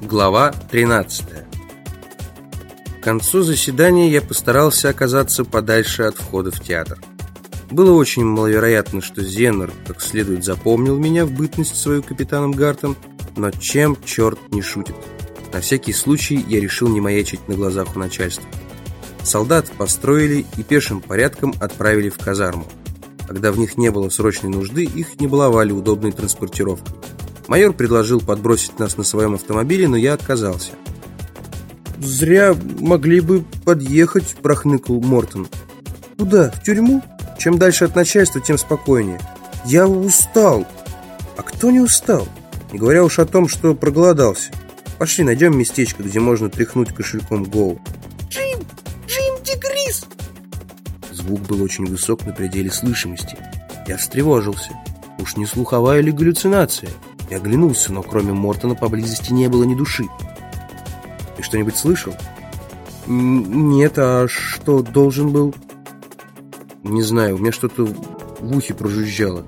Глава 13. К концу заседания я постарался оказаться подальше от входа в театр. Было очень маловероятно, что Зеннер как следует запомнил меня в бытность свою капитаном Гартом, но чем черт не шутит. На всякий случай я решил не маячить на глазах у начальства. Солдат построили и пешим порядком отправили в казарму. Когда в них не было срочной нужды, их не баловали удобной транспортировкой. Майор предложил подбросить нас на своем автомобиле, но я отказался. «Зря могли бы подъехать», – прохныкал Мортон. «Куда? В тюрьму? Чем дальше от начальства, тем спокойнее. Я устал». «А кто не устал? Не говоря уж о том, что проголодался. Пошли, найдем местечко, где можно тряхнуть кошельком голову». «Джим! Джим Тигрис!» Звук был очень высок на пределе слышимости. Я встревожился. Уж не слуховая ли галлюцинация? Я оглянулся, но кроме Мортона поблизости не было ни души. «Ты что-нибудь слышал?» «Нет, а что должен был?» «Не знаю, у меня что-то в ухе прожужжало».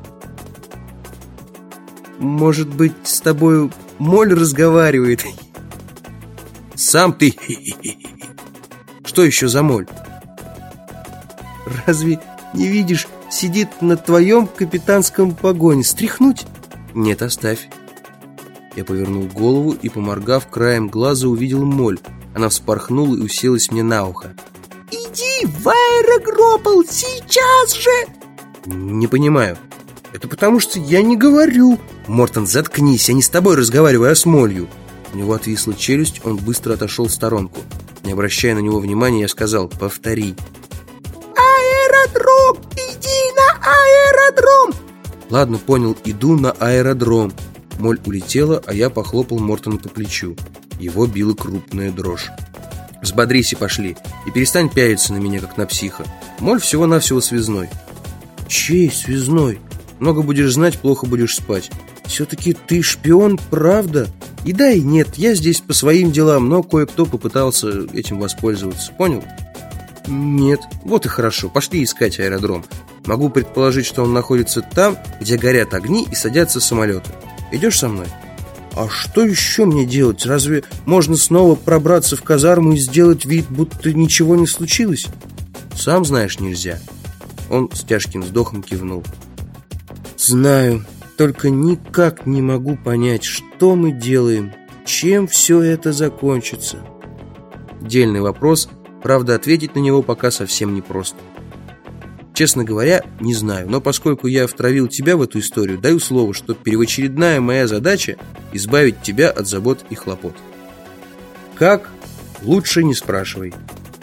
«Может быть, с тобою моль разговаривает?» «Сам ты!» «Что еще за моль?» «Разве не видишь, сидит на твоем капитанском погоне? Стряхнуть?» «Нет, оставь». Я повернул голову и, поморгав краем глаза, увидел моль. Она вспорхнула и уселась мне на ухо. «Иди в аэрогропол сейчас же!» «Не понимаю». «Это потому что я не говорю». «Мортон, заткнись, я не с тобой разговариваю, а с молью». У него отвисла челюсть, он быстро отошел в сторонку. Не обращая на него внимания, я сказал: «Повтори». «Аэродром! Иди на аэродром!» «Ладно, понял, иду на аэродром». Моль улетела, а я похлопал Мортона по плечу. Его била крупная дрожь. «Взбодрись и пошли, и перестань пялиться на меня, как на психа. Моль всего-навсего связной». «Чей связной? Много будешь знать, плохо будешь спать. Все-таки ты шпион, правда? И да, и нет, я здесь по своим делам, но кое-кто попытался этим воспользоваться, понял?» «Нет». «Вот и хорошо, пошли искать аэродром. Могу предположить, что он находится там, где горят огни и садятся самолеты. Идешь со мной?» «А что еще мне делать? Разве можно снова пробраться в казарму и сделать вид, будто ничего не случилось?» «Сам знаешь, нельзя». Он с тяжким вздохом кивнул. «Знаю, только никак не могу понять, что мы делаем, чем все это закончится». Дельный вопрос, правда, ответить на него пока совсем непросто. Честно говоря, не знаю, но поскольку я втравил тебя в эту историю, даю слово, что первоочередная моя задача – избавить тебя от забот и хлопот. Как? Лучше не спрашивай.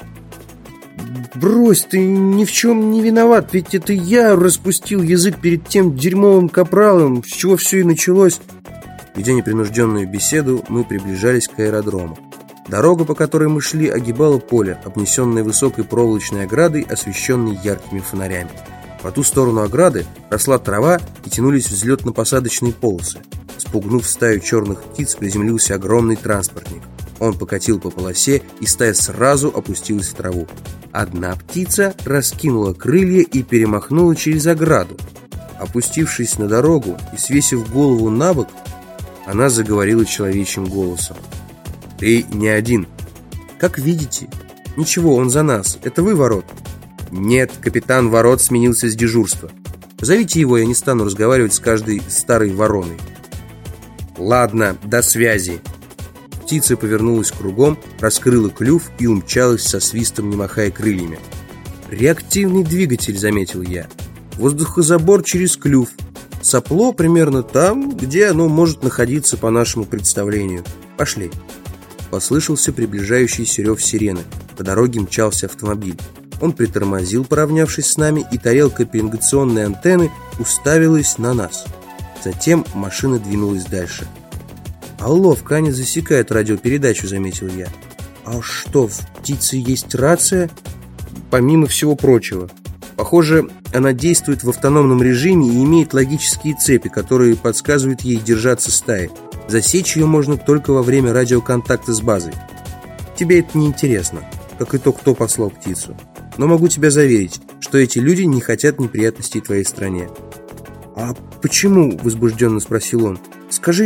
«Брось, ты ни в чем не виноват, ведь это я распустил язык перед тем дерьмовым капралом, с чего все и началось». Ведя непринужденную беседу, мы приближались к аэродрому. Дорога, по которой мы шли, огибала поле, обнесенное высокой проволочной оградой, освещенной яркими фонарями. По ту сторону ограды росла трава и тянулись взлетно-посадочные полосы. Спугнув стаю черных птиц, приземлился огромный транспортник. Он покатил по полосе, и стая сразу опустилась в траву. Одна птица раскинула крылья и перемахнула через ограду. Опустившись на дорогу и свесив голову на бок, она заговорила человечьим голосом. «Ты не один». «Как видите. Ничего, он за нас. Это вы ворот?» «Нет, капитан ворот сменился с дежурства. Позовите его, я не стану разговаривать с каждой старой вороной». «Ладно, до связи». Птица повернулась кругом, раскрыла клюв и умчалась со свистом, не махая крыльями. «Реактивный двигатель», — заметил я. «Воздухозабор через клюв. Сопло примерно там, где оно может находиться по нашему представлению. Пошли». Послышался приближающийся рев сирены. По дороге мчался автомобиль. Он притормозил, поравнявшись с нами, и тарелка пеленгационной антенны уставилась на нас. Затем машина двинулась дальше. «А ловко они засекают радиопередачу», — заметил я. «А что, в птице есть рация?» «Помимо всего прочего. Похоже, она действует в автономном режиме и имеет логические цепи, которые подсказывают ей держаться стаи. Засечь ее можно только во время радиоконтакта с базой. Тебе это не интересно, как и то, кто послал птицу. Но могу тебя заверить, что эти люди не хотят неприятностей твоей стране». «А почему?» – возбужденно спросил он. «Скажи им,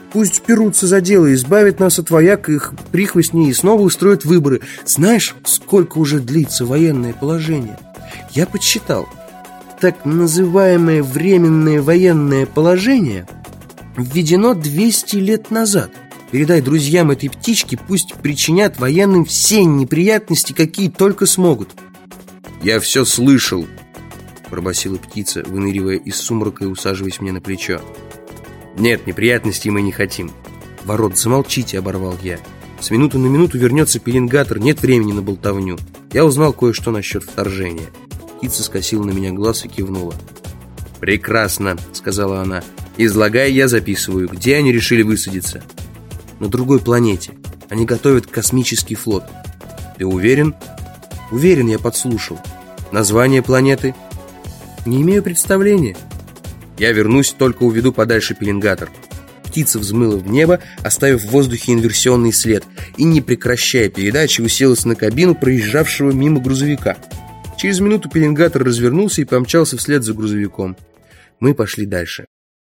Пусть берутся за дело, избавят нас от вояк и их прихвостней и снова устроят выборы. Знаешь, сколько уже длится военное положение? Я подсчитал. Так называемое временное военное положение введено 200 лет назад. Передай друзьям этой птички, пусть причинят военным все неприятности, какие только смогут. Я все слышал, пробасила птица, выныривая из сумрака и усаживаясь мне на плечо. Нет, неприятностей мы не хотим. Ворот, замолчите, оборвал я. С минуты на минуту вернется пеленгатор, нет времени на болтовню. Я узнал кое-что насчет вторжения. Птица скосила на меня глаз и кивнула. «Прекрасно», — сказала она. «Излагай, я записываю. Где они решили высадиться?» «На другой планете. Они готовят космический флот». «Ты уверен?» «Уверен, я подслушал». «Название планеты?» «Не имею представления». «Я вернусь, только уведу подальше пеленгатор». Птица взмыла в небо, оставив в воздухе инверсионный след, и, не прекращая передачи, уселась на кабину проезжавшего мимо грузовика. Через минуту пеленгатор развернулся и помчался вслед за грузовиком. Мы пошли дальше.